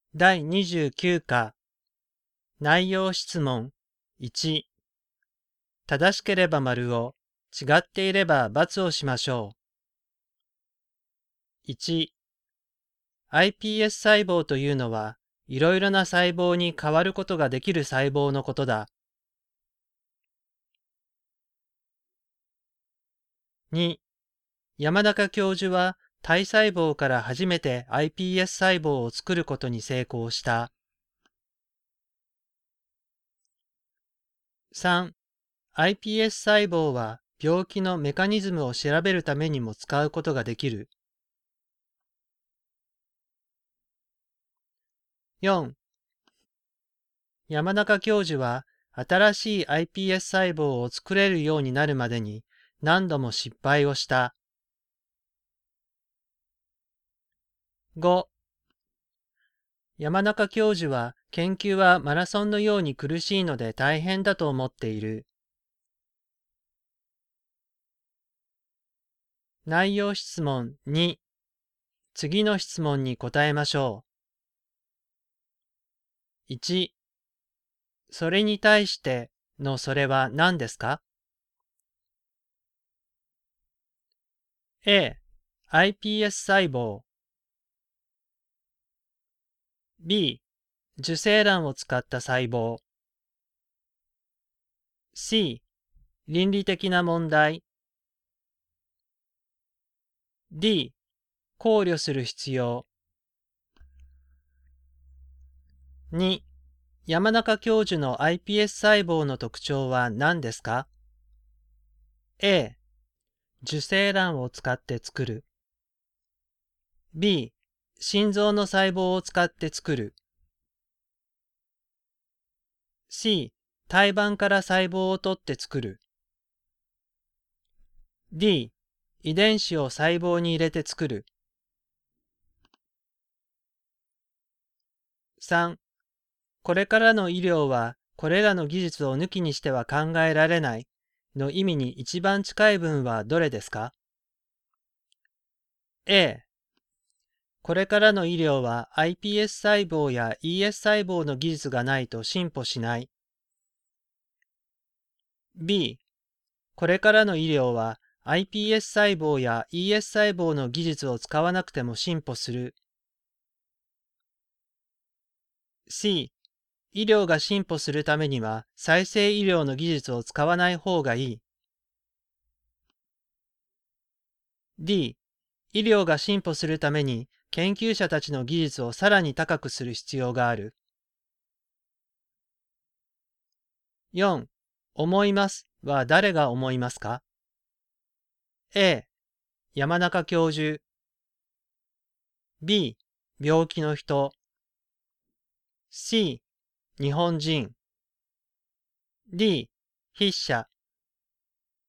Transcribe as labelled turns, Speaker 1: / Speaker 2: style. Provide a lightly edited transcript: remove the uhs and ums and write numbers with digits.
Speaker 1: 第29課内容質問1、正しければ丸を、違っていれば×をしましょう。1、iPS 細胞というのは、いろいろな細胞に変わることができる細胞のことだ。2、山中教授は体細胞から初めて iPS 細胞を作ることに成功した。3、iPS 細胞は病気のメカニズムを調べるためにも使うことができる。4、山中教授は新しい iPS 細胞を作れるようになるまでに何度も失敗をした。5、山中教授は研究はマラソンのように苦しいので大変だと思っている。内容質問2、次の質問に答えましょう。1、それに対してのそれは何ですか？ A、iPS 細胞。B、受精卵を使った細胞。C、倫理的な問題。D、考慮する必要。2、山中教授の iPS 細胞の特徴は何ですか？ A、受精卵を使って作る。B、心臓の細胞を使って作る。C、胎盤から細胞を取って作る。D、遺伝子を細胞に入れて作る。3、これからの医療はこれらの技術を抜きにしては考えられないの意味に一番近い文はどれですか？ A、これからの医療は iPS 細胞や ES 細胞の技術がないと進歩しない。B、これからの医療は iPS 細胞や ES 細胞の技術を使わなくても進歩する。C、医療が進歩するためには再生医療の技術を使わない方がいい。D、医療が進歩するために研究者たちの技術をさらに高くする必要がある。4、思いますは誰が思いますか？ A、山中教授。B、病気の人。C、日本人。D、筆者。